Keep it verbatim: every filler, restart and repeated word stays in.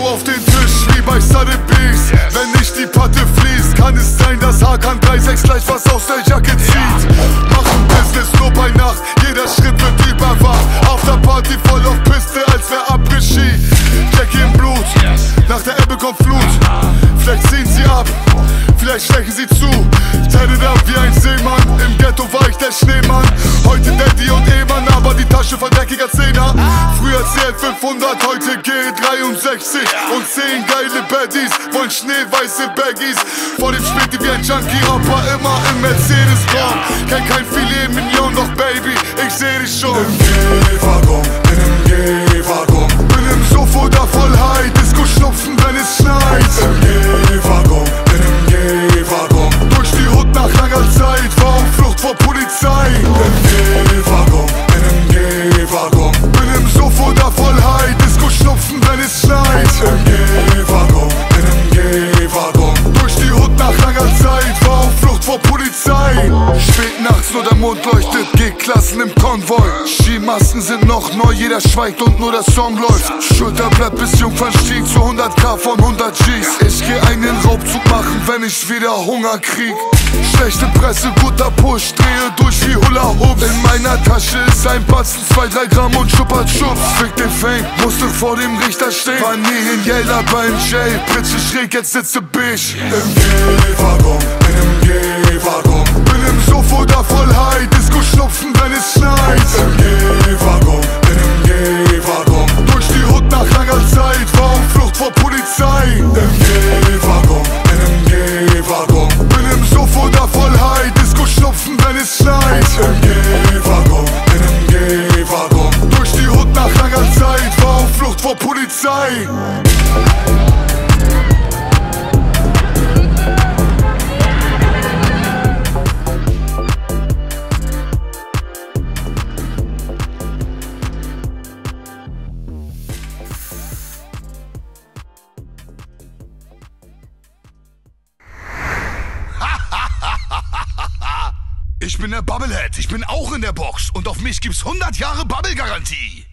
auf den Tisch wie bei Sotheby's. Wenn nicht die Patte fließt, kann es sein, dass Hakan drei sechs gleich was aus der Jacke zieht. Machen Business nur bei Nacht, jeder Schritt wird überwacht. Afterparty voll auf Piste, als wär Après-Ski. Jackie im Blut, nach der Ebbe kommt Flut. Vielleicht ziehen sie ab, vielleicht stechen sie zu. Tatted ab wie ein Seemann, im Ghetto war ich der Schneemann. Heute Daddy und Ehemann, aber die Tasche voll dreckiger Zehner. Früher C L fünfhundert, heute G dreiundsechzig. Und zehn geile Baddies wollen schneeweiße Baggies. Vor dem Späti wie ein Junkie-Rapper, immer im Mercedes-Raum. Kenn kein Filet Mignon, doch Baby, ich seh dich schon. Im G-Waggon, bin im G-Waggon. Bin im Sofa da voll high, Disco-Schnupfen, wenn es schneit. Im G-Waggon, bin im G-Waggon. Durch die Hut nach langer Zeit, war auf Flucht vor Polizei. Im G-Waggon, bin im G-Waggon. Bin im Sofa da voll high, Disco-Schnupfen, wenn es schneit. Im G-Waggon, bin im G-Waggon. Durch die Hut nach langer Zeit, war auf Flucht vor Polizei. Spät nachts, nur der Mond leuchtet, G-Klassen im Konvoi. Skimasken sind noch neu, jeder schweigt und nur der Song läuft. Schulterblatt bis Jungfernstieg zu hundert K von hundert Gs. Ich geh einen Raubzug machen, wenn ich wieder Hunger krieg. Schlechte Presse, guter Push, drehe durch wie Hula Hoops. In meiner Tasche ist ein Batzen, zwei, drei Gramm und Schuppert Schubs. Fick den Fame, musste vor dem Richter stehen. War nie in Yale, aber in Jail. Pritsche schräg, jetzt sitze Bisch. Im G-Waggon, bin im G-Waggon. Bin im Sofa da voll high, Disco-Schnupfen, wenn es schneit. Im G-Waggon, bin im G-Waggon. Durch die Hut nach langer Zeit, war auf Flucht vor Polizei. Im G-Waggon, bin im G-Waggon. Bin im Sofa da voll high, Disco-Schnupfen, wenn es schneit. Im G-Waggon, bin im G-Waggon. Durch die Hut nach langer Zeit, war auf Flucht vor Polizei. Ich bin der Bubblehead, ich bin auch in der Box und auf mich gibt's hundert Jahre Bubble-Garantie.